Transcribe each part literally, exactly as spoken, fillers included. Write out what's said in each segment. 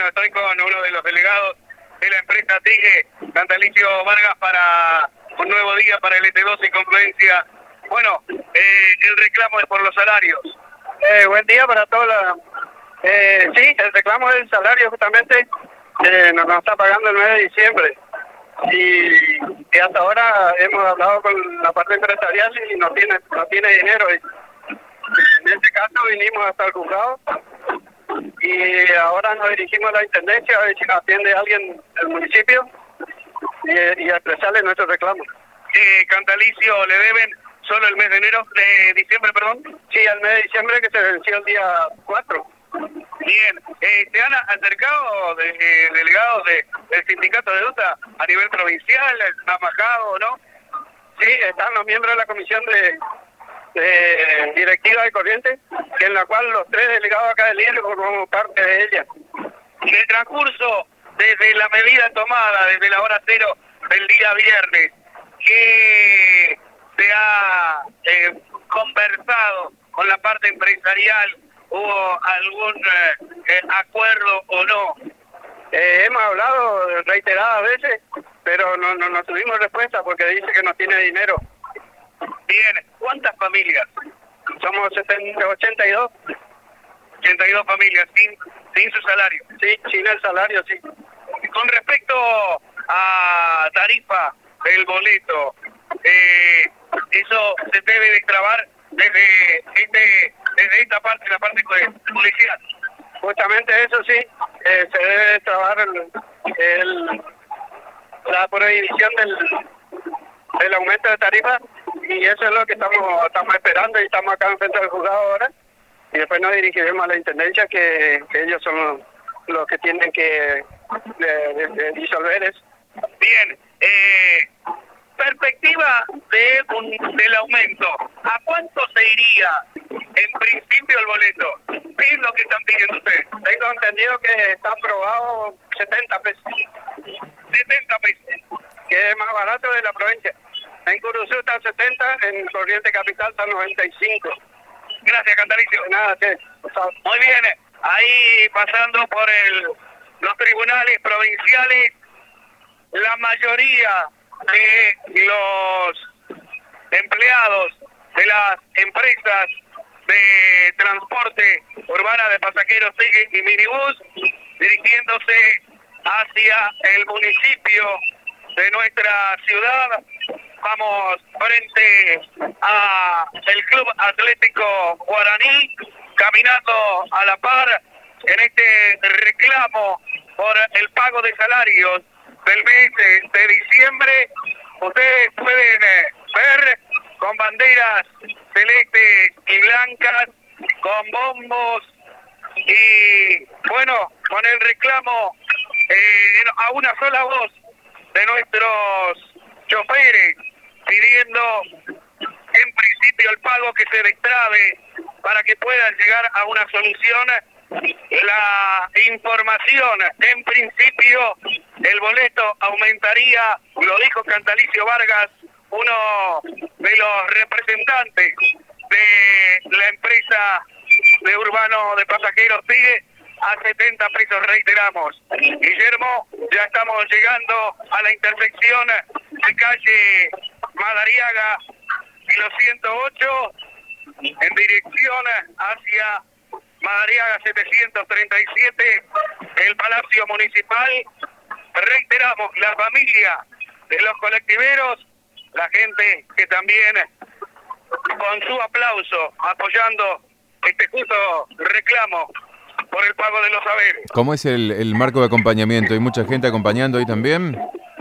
Bueno, estoy con uno de los delegados de la empresa Tigre, Cantalicio Vargas, para un nuevo día para el E T dos y Confluencia. Bueno, eh, el reclamo es por los salarios. Eh, buen día para todos. La... Eh, sí, el reclamo del salario justamente eh, nos, nos está pagando el nueve de diciembre. Y, y hasta ahora hemos hablado con la parte empresarial y no tiene, no tiene dinero. Y en este caso vinimos hasta el juzgado y ahora nos dirigimos a la intendencia a ver si nos atiende alguien del municipio y, y a expresarle nuestro reclamo. Eh, Cantalicio, ¿le deben solo el mes de enero, de diciembre, perdón? Sí, el mes de diciembre, que se venció el día cuatro. Bien, eh, ¿se han acercado de, eh, delegados de, del sindicato de UTA a nivel provincial? ¿Han bajado o no? Sí, están los miembros de la comisión de, de directiva de Corrientes, que en la cual los tres delegados acá del I E L formamos parte de ella. En el transcurso, desde la medida tomada, desde la hora cero del día viernes, ¿qué se ha eh, conversado con la parte empresarial? ¿Hubo algún eh, eh, acuerdo o no? Eh, hemos hablado reiteradas veces, pero no, no, no tuvimos respuesta porque dice que no tiene dinero. Bien, ¿cuántas familias? Somos setenta, ochenta y dos. ochenta y dos familias, sin, sin su salario. Sí, sin el salario, sí. Con respecto a tarifa del boleto, eh, eso se debe destrabar desde este desde esta parte, la parte policial. Justamente eso sí, eh, se debe trabajar el, el, la prohibición del, del aumento de tarifa, y eso es lo que estamos estamos esperando, y estamos acá en frente del juzgado ahora, y después nos dirigiremos a la intendencia, que, que ellos son los, los que tienen que de, de, de disolver eso. Bien, eh, perspectiva de un, del aumento, ¿a cuánto se iría en principio el boleto? ¿Qué es lo que están pidiendo ustedes? Tengo entendido que está aprobado setenta pesos. setenta pesos. Que es más barato de la provincia. En Curuzú está setenta, en Corrientes Capital está noventa y cinco. Gracias, Cantalicio. Nada, ¿qué? Muy bien, ahí pasando por el, los tribunales provinciales, la mayoría de los empleados de las empresas de transporte urbana de pasajeros Tigre y minibús dirigiéndose hacia el municipio de nuestra ciudad. Vamos frente a el Club Atlético Guaraní, caminando a la par en este reclamo por el pago de salarios del mes de, de diciembre. Ustedes pueden ver con banderas celestes y blancas, con bombos y, bueno, con el reclamo eh, a una sola voz de nuestros choferes, pidiendo en principio el pago, que se destrabe para que puedan llegar a una solución. La información, en principio, el boleto aumentaría, lo dijo Cantalicio Vargas, uno de los representantes de la empresa de urbano de pasajeros Tigre, a setenta pesos, reiteramos. Guillermo, ya estamos llegando a la intersección de calle Madariaga y los ciento ocho, en dirección hacia Madariaga setecientos treinta y siete, el Palacio Municipal. Reiteramos, la familia de los colectiveros, la gente que también con su aplauso apoyando este justo reclamo por el pago de los saberes. ¿Cómo es el, el marco de acompañamiento? ¿Hay mucha gente acompañando ahí también?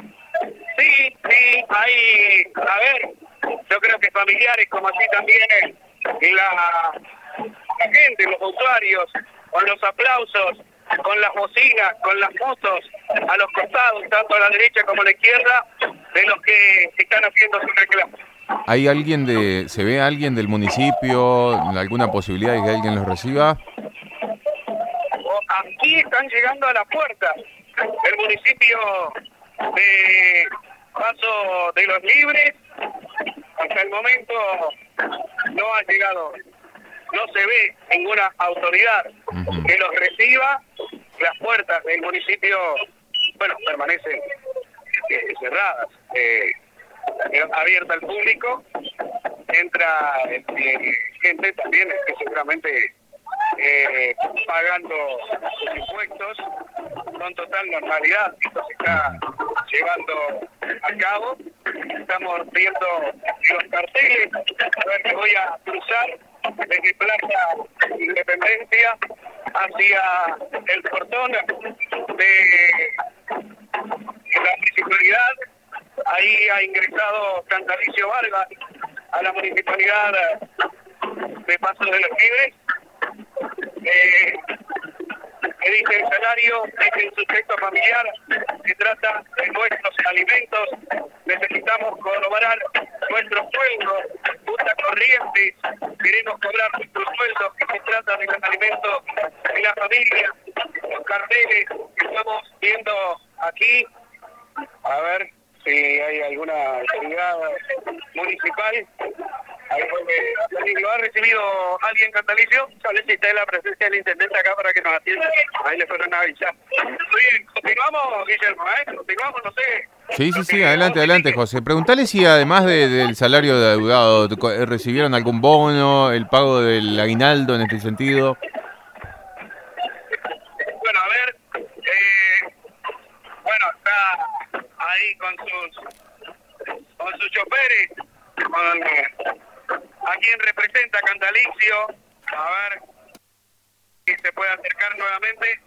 Sí, sí, hay, a ver, yo creo que familiares, como así también la, la gente, los usuarios, con los aplausos, con las bocinas, con las fotos a los costados, tanto a la derecha como a la izquierda, de los que están haciendo su reclamo. ¿Hay alguien de, se ve alguien del municipio, alguna posibilidad de que alguien los reciba? Aquí están llegando a la puerta del municipio de Paso de los Libres. Hasta el momento no ha llegado, no se ve ninguna autoridad uh-huh. que los reciba. Las puertas puertas del municipio, bueno, permanecen eh, cerradas, eh, abierta al público, entra eh, gente también que seguramente eh, pagando sus impuestos con total normalidad. Esto se está llevando a cabo. Estamos viendo los carteles. A ver, que voy a cruzar desde Plaza Independencia hacia el portón de la municipalidad. Ahí ha ingresado Cantalicio Vargas a la municipalidad de Paso de los Libres. Eh, que dice el salario es el sujeto familiar, se trata de nuestros alimentos, necesitamos cobrar nuestros sueldos, puta corriente, queremos cobrar nuestros sueldos, que se trata de los alimentos de la familia, los carteles que estamos viendo aquí. A ver si hay alguna autoridad municipal. Ahí fue, ¿lo ha recibido alguien, Cantalicio? Solicité la presencia del intendente acá para que nos atienda. Ahí le fueron a avisar. Muy bien, continuamos, Guillermo, ¿eh? Continuamos, no sé. Sí, sí, sí, adelante, adelante, José. Preguntale si además de, del salario de deudado, recibieron algún bono, el pago del aguinaldo en este sentido. Bueno, a ver, eh, bueno, está ahí con sus, con sus choferes, con... Eh, a quien representa Cantalicio, a ver si se puede acercar nuevamente.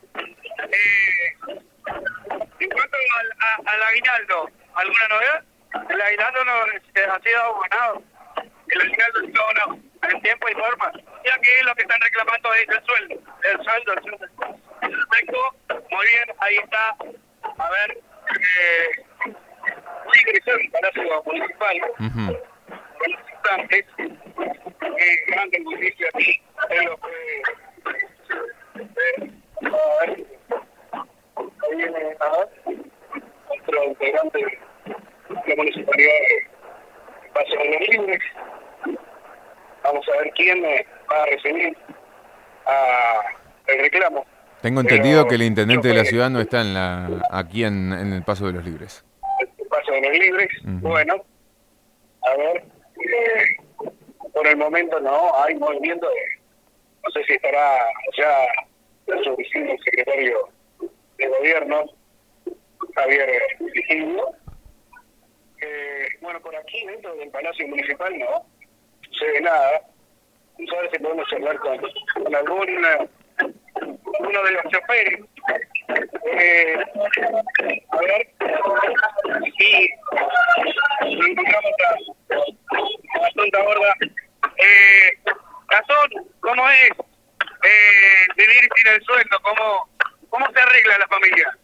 Eh, en cuanto al, a, al aguinaldo, ¿alguna novedad? El aguinaldo no ha sido abonado. El aguinaldo ha sido abonado en tiempo y forma. Ya que lo que están reclamando es el sueldo. El sueldo, el sueldo. Perfecto, muy bien, ahí está. A ver, eh, voy a ingresar al Palacio Municipal. Uh-huh. Los instantes que grande el municipio aquí en lo que eh, a ver ahí viene a ver otro integrante de la municipalidad de Paso de los Libres. Vamos a ver quién va a recibir a el reclamo. Tengo entendido Pero, que el intendente de la fue, ciudad no está en la aquí en, en el Paso de los Libres. El Paso de los Libres, uh-huh. Bueno, a ver. Eh, por el momento no hay movimiento de, no sé si estará ya en su oficina el secretario de gobierno Javier Vigilio. Eh, bueno, por aquí dentro del Palacio Municipal no se ve nada. Vamos a ver si podemos hablar con, con algún uno de los choferes. Eh, a ver si encontramos a Gastón Taborda. Eh, Gastón, ¿cómo es eh, vivir sin el sueldo? ¿Cómo, cómo se arregla la familia?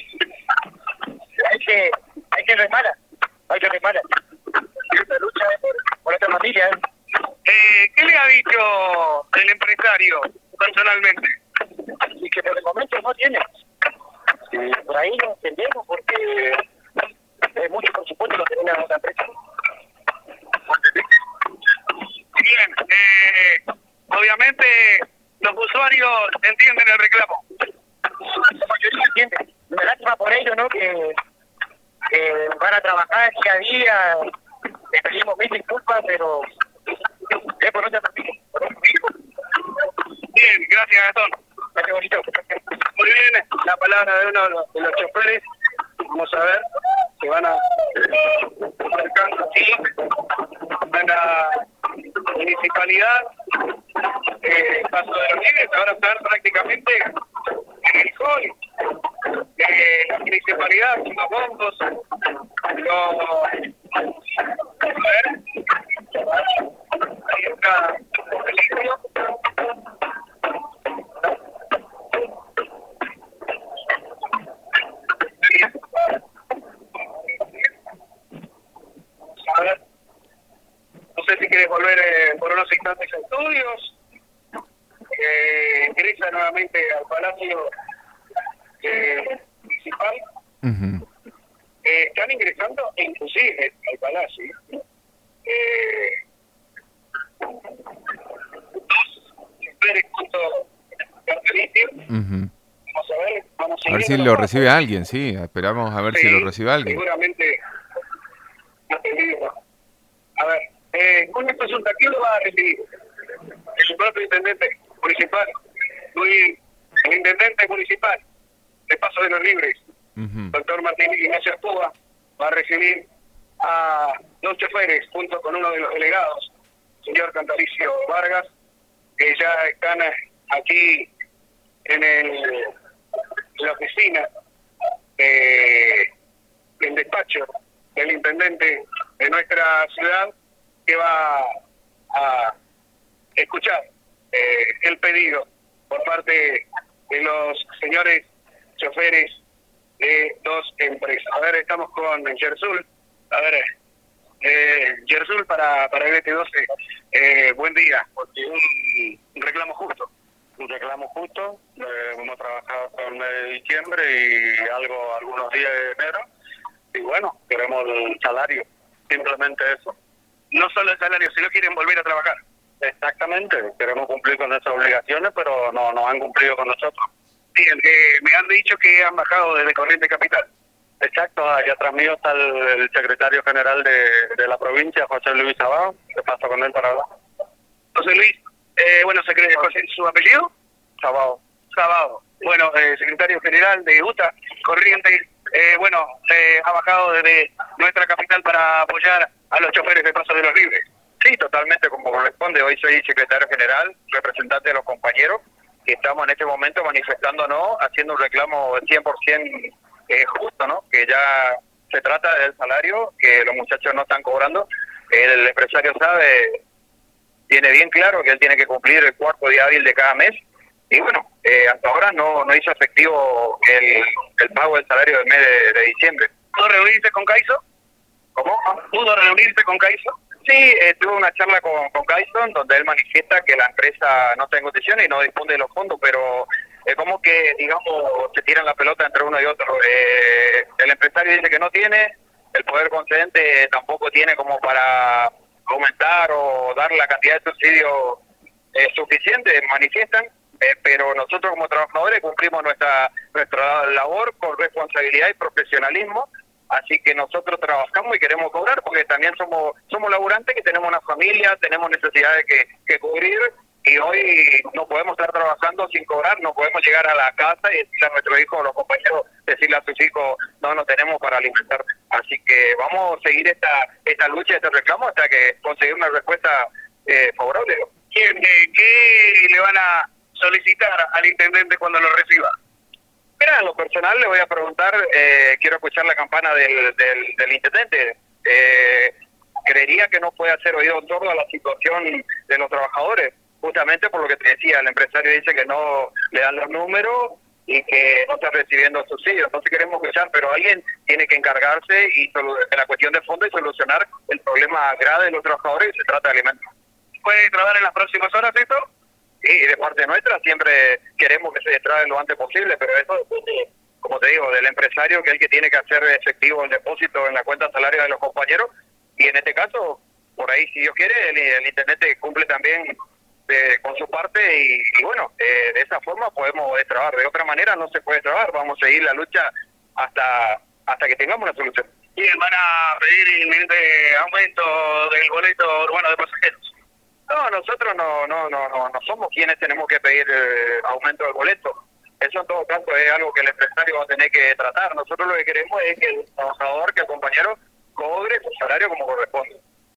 Hay que, hay que remar, hay que remar. Esta lucha es por, por esta familia. ¿eh? Eh, ¿Qué le ha dicho el empresario personalmente? Y que por el momento no tiene. Eh, por ahí lo entendemos porque es mucho presupuesto lo que tiene la otra empresa. Bien, eh, obviamente los usuarios entienden el reclamo. La mayoría entiende. Me lástima por ellos, ¿no? Que, que van a trabajar día a día. Les pedimos mil disculpas, pero es por otra familia. Por otro hijo. Bien, gracias, Gastón. Gracias, bonito. Muy bien, la palabra de uno de los, de los choferes. Vamos a ver, se van a acercando aquí a la municipalidad eh, Paso de los Libres. Ahora están prácticamente en el hall de la municipalidad, los bombos, los... A ver, ahí está el libro. A ver, no sé si quieres volver eh, por unos instantes a estudios. Eh, ingresa nuevamente al Palacio eh, Municipal. Uh-huh. Eh, están ingresando inclusive al Palacio eh, dos choferes junto a Cartelicio. Uh-huh. Vamos a ver, vamos A ver si siguiendo lo los recibe pasos. alguien, sí. Esperamos a ver Sí, si lo recibe alguien. seguramente atendido. A ver, eh, con esta consulta, ¿quién lo va a recibir? El propio intendente municipal, Luis, el intendente municipal de Paso de los Libres, Ujú. doctor Martín Ignacio Artúa, va a recibir a dos choferes junto con uno de los delegados, señor Cantalicio Vargas, que ya están aquí en, el, en la oficina, eh, el despacho del intendente de nuestra ciudad, que va a escuchar eh, el pedido por parte de los señores choferes de dos empresas. A ver, estamos con Yersul. A ver, eh, Yersul para, para el B T doce. Eh, buen día. Un, un reclamo justo. Un reclamo justo. Eh, hemos trabajado hasta el mes de diciembre y algo algunos días de enero. Y bueno, queremos el salario. Simplemente eso. No solo el salario, si no quieren volver a trabajar. Exactamente. Queremos cumplir con nuestras obligaciones, pero no nos han cumplido con nosotros. Bien, eh, me han dicho que han bajado desde Corriente Capital. Exacto, allá atrás mío está el, el secretario general de, de la provincia, José Luis Sabao. ¿Qué pasa con él para hablar? José Luis, eh, bueno, secretario, ¿su apellido? Sabao. Sabado. Bueno, eh, secretario general de U T A, Corrientes, eh, bueno, eh, ha bajado desde nuestra capital para apoyar a los choferes de Paso de los Libres. Sí, totalmente como corresponde. Hoy soy secretario general, representante de los compañeros, y estamos en este momento manifestándonos, haciendo un reclamo cien por ciento eh, justo, ¿no? Que ya se trata del salario, que los muchachos no están cobrando. El empresario sabe, tiene bien claro que él tiene que cumplir el cuarto día hábil de cada mes, y bueno, eh, hasta ahora no, no hizo efectivo el, el pago del salario del mes de, de diciembre. ¿Pudo reunirse con Caizo? ¿Cómo? ¿Pudo reunirse con Caizo? Sí, eh, tuve una charla con, con Kyson donde él manifiesta que la empresa no está en condiciones y no dispone de los fondos, pero es como que, digamos, se tiran la pelota entre uno y otro. Eh, el empresario dice que no tiene, el poder concedente tampoco tiene como para aumentar o dar la cantidad de subsidios eh, suficiente, manifiestan, eh, pero nosotros como trabajadores cumplimos nuestra nuestra labor con responsabilidad y profesionalismo. Así que nosotros trabajamos y queremos cobrar porque también somos somos laburantes que tenemos una familia, tenemos necesidades que, que cubrir y hoy no podemos estar trabajando sin cobrar, no podemos llegar a la casa y decirle a nuestros hijos o los compañeros, decirle a sus hijos, no, no tenemos para alimentarte. Así que vamos a seguir esta esta lucha, este reclamo hasta que conseguir una respuesta eh, favorable. ¿Quién, eh, ¿Qué le van a solicitar al intendente cuando lo reciba? Mira, en lo personal le voy a preguntar, eh, quiero escuchar la campana del, del, del intendente. Eh, creería que no puede hacer oído sordo a la situación de los trabajadores, justamente por lo que te decía, el empresario dice que no le dan los números y que no está recibiendo subsidios. Entonces queremos escuchar, pero alguien tiene que encargarse y de la cuestión de fondo y solucionar el problema grave de los trabajadores y se trata de alimentos. ¿Puede trabajar en las próximas horas esto? Sí, de parte nuestra siempre queremos que se destrabe lo antes posible, pero eso depende, como te digo, del empresario, que es el que tiene que hacer efectivo el depósito en la cuenta salaria de los compañeros, y en este caso, por ahí, si Dios quiere, el, el intendente cumple también de, con su parte, y, y bueno, eh, de esa forma podemos destrabar. De otra manera no se puede destrabar, vamos a seguir la lucha hasta hasta que tengamos una solución. ¿Y van a pedir inminente aumento del boleto urbano de pasajeros? No, nosotros no no no no no somos quienes tenemos que pedir eh, aumento del boleto. Eso en todo caso es algo que el empresario va a tener que tratar. Nosotros lo que queremos es que el trabajador, que el compañero, cobre su salario como corresponde.